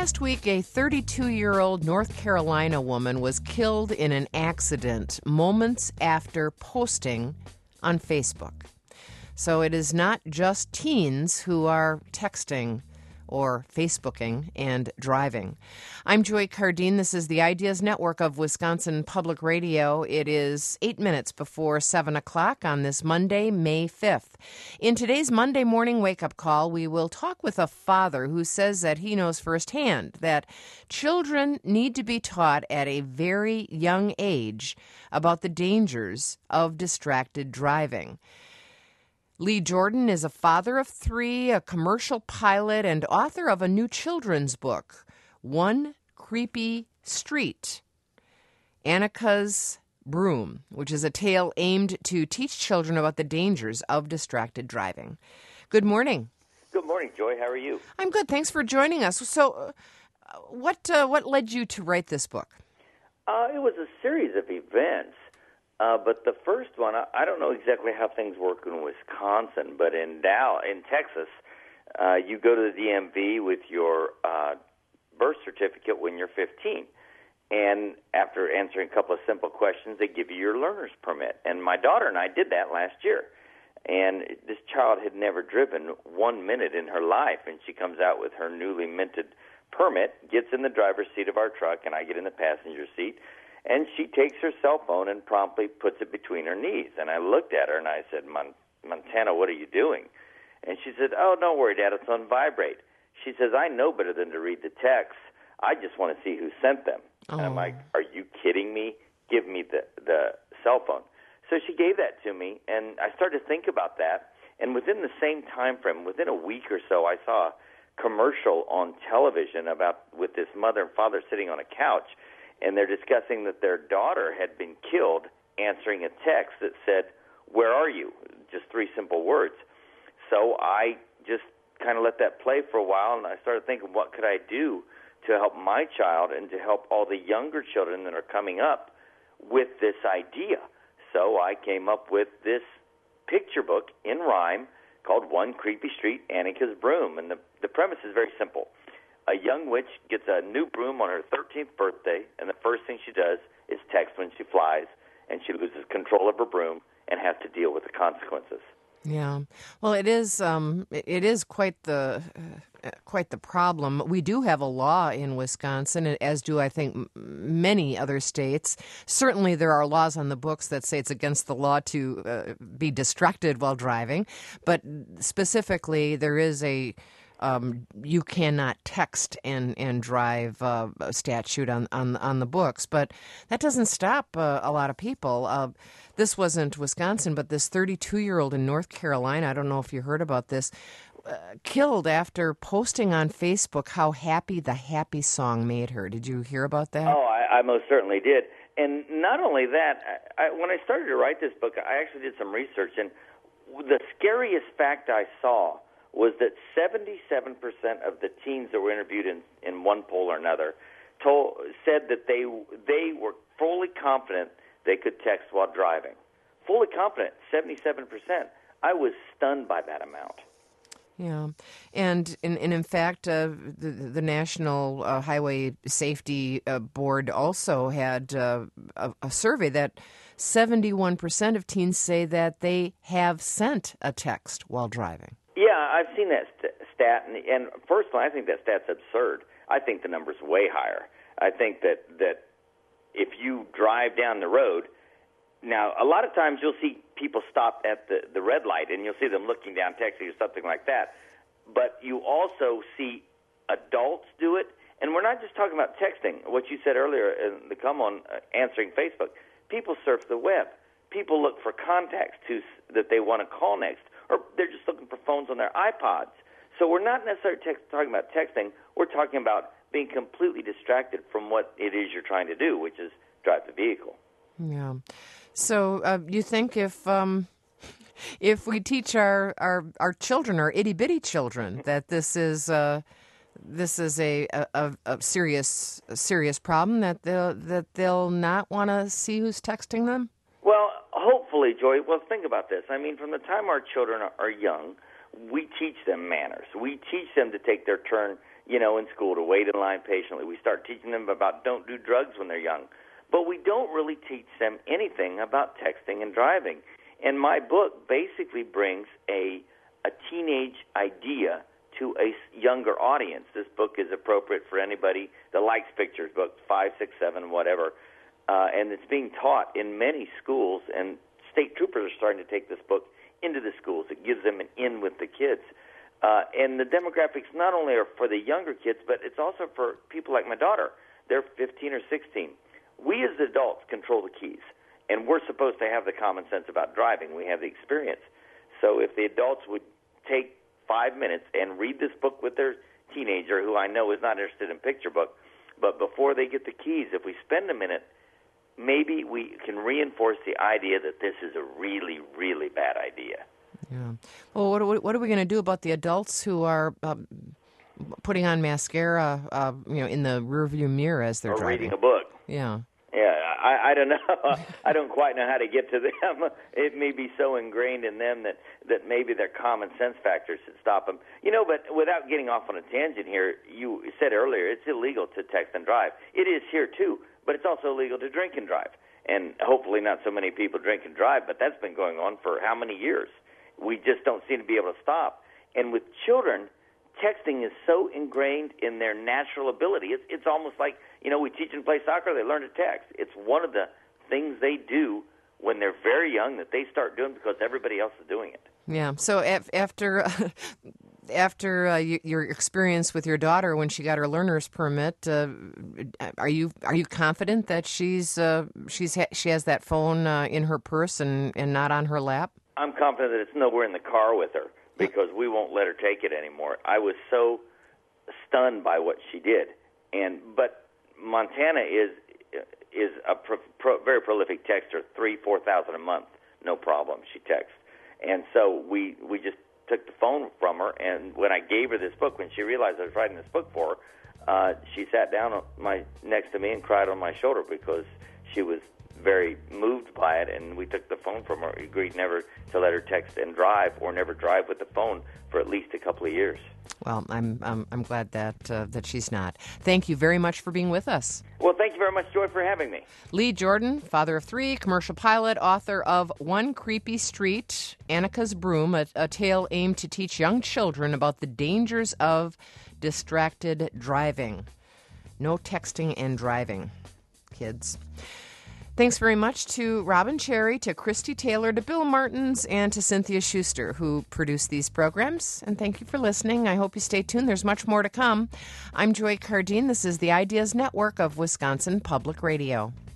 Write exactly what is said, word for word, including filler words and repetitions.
Last week, a thirty-two-year-old North Carolina woman was killed in an accident moments after posting on Facebook. So it is not just teens who are texting or Facebooking and driving. I'm Joy Cardine. This is the Ideas Network of Wisconsin Public Radio. It is eight minutes before seven o'clock on this Monday, May fifth. In today's Monday morning wake-up call, we will talk with a father who says that he knows firsthand that children need to be taught at a very young age about the dangers of distracted driving. Lee Jordan is a father of three, a commercial pilot, and author of a new children's book, One Creepy Street, Annika's Broom, which is a tale aimed to teach children about the dangers of distracted driving. Good morning. Good morning, Joy. How are you? I'm good. Thanks for joining us. So uh, what uh, what led you to write this book? Uh, it was a series of events. Uh, but the first one, I, I don't know exactly how things work in Wisconsin, but in Dallas, in Texas, uh, you go to the D M V with your uh, birth certificate when you're fifteen. And after answering a couple of simple questions, they give you your learner's permit. And my daughter and I did that last year. And this child had never driven one minute in her life, and she comes out with her newly minted permit, gets in the driver's seat of our truck, and I get in the passenger seat. And she takes her cell phone and promptly puts it between her knees. And I looked at her and I said, Mon- Montana, what are you doing? And she said, oh, don't worry, Dad, it's on vibrate. She says, I know better than to read the text. I just want to see who sent them. Oh. And I'm like, are you kidding me? Give me the, the cell phone. So she gave that to me, and I started to think about that. And within the same time frame, within a week or so, I saw a commercial on television about with this mother and father sitting on a couch, and they're discussing that their daughter had been killed answering a text that said, where are you? Just three simple words. So I just kind of let that play for a while, and I started thinking, what could I do to help my child and to help all the younger children that are coming up with this idea? So I came up with this picture book in rhyme called One Creepy Street, Annika's Broom. And the, the premise is very simple. A young witch gets a new broom on her thirteenth birthday, and the first thing she does is text when she flies, and she loses control of her broom and has to deal with the consequences. Yeah, well, it is. Um, it is quite the uh, quite the problem. We do have a law in Wisconsin, as do I think many other states. Certainly, there are laws on the books that say it's against the law to uh, be distracted while driving, but specifically, there is a Um, you cannot text and, and drive uh, a statute on, on on the books, but that doesn't stop uh, a lot of people. Uh, this wasn't Wisconsin, but this thirty-two-year-old in North Carolina, I don't know if you heard about this, uh, killed after posting on Facebook how happy the Happy song made her. Did you hear about that? Oh, I, I most certainly did. And not only that, I, I, when I started to write this book, I actually did some research, and the scariest fact I saw was that seventy-seven percent of the teens that were interviewed in, in one poll or another told, said that they they were fully confident they could text while driving. Fully confident, seventy-seven percent. I was stunned by that amount. Yeah, and in, and in fact, uh, the, the National uh, Highway Safety uh, Board also had uh, a, a survey that seventy-one percent of teens say that they have sent a text while driving. Yeah, I've seen that st- stat, and, and first of all, I think that stat's absurd. I think the number's way higher. I think that, that if you drive down the road, now a lot of times you'll see people stop at the, the red light, and you'll see them looking down texting or something like that, but you also see adults do it, and we're not just talking about texting. What you said earlier in the come on uh, answering Facebook, people surf the web. People look for contacts to, that they want to call next, or they're just looking for phones on their iPods. So we're not necessarily text, talking about texting. We're talking about being completely distracted from what it is you're trying to do, which is drive the vehicle. Yeah. So uh, you think if um, if we teach our, our, our children, our itty-bitty children, that this is uh, this is a, a, a serious a serious problem, that they'll, that they'll not want to see who's texting them? Well, hopefully, Joy. Well, think about this. I mean, from the time our children are young, we teach them manners. We teach them to take their turn, you know, in school to wait in line patiently. We start teaching them about don't do drugs when they're young. But we don't really teach them anything about texting and driving. And my book basically brings a a teenage idea to a younger audience. This book is appropriate for anybody that likes pictures, books five, six, seven, whatever. Uh, and it's being taught in many schools, and state troopers are starting to take this book into the schools. It gives them an in with the kids. Uh, and the demographics not only are for the younger kids, but it's also for people like my daughter. They're fifteen or sixteen. We as adults control the keys, and we're supposed to have the common sense about driving. We have the experience. So if the adults would take five minutes and read this book with their teenager, who I know is not interested in picture book, but before they get the keys, if we spend a minute, maybe we can reinforce the idea that this is a really, really bad idea. Yeah. Well, what, what are we going to do about the adults who are uh, putting on mascara, uh, you know, in the rearview mirror as they're or driving? Reading a book. Yeah. Yeah, I, I don't know. I don't quite know how to get to them. It may be so ingrained in them that, that maybe their common sense factors should stop them. You know, but without getting off on a tangent here, you said earlier it's illegal to text and drive. It is here, too, but it's also illegal to drink and drive. And hopefully not so many people drink and drive, but that's been going on for how many years? We just don't seem to be able to stop. And with children, texting is so ingrained in their natural ability. It's, it's almost like, you know, we teach them to play soccer, they learn to text. It's one of the things they do when they're very young that they start doing because everybody else is doing it. Yeah. So af- after uh, after uh, y- your experience with your daughter when she got her learner's permit, uh, are you are you confident that she's uh, she's ha- she has that phone uh, in her purse and, and not on her lap? I'm confident that it's nowhere in the car with her because we won't let her take it anymore. I was so stunned by what she did, and but Montana is is a pro, pro, very prolific texter, three, four thousand a month, no problem. She texts, and so we we just took the phone from her. And when I gave her this book, when she realized I was writing this book for her, uh, she sat down on my next to me and cried on my shoulder because she was very moved by it, and we took the phone from her. Agreed never to let her text and drive, or never drive with the phone for at least a couple of years. Well, I'm I'm, I'm glad that uh, that she's not. Thank you very much for being with us. Well, thank you very much, Joy, for having me. Lee Jordan, father of three, commercial pilot, author of One Creepy Street, Annika's Broom, a, a tale aimed to teach young children about the dangers of distracted driving. No texting and driving, kids. Thanks very much to Robin Cherry, to Christy Taylor, to Bill Martins, and to Cynthia Schuster, who produced these programs. And thank you for listening. I hope you stay tuned. There's much more to come. I'm Joy Cardine. This is the Ideas Network of Wisconsin Public Radio.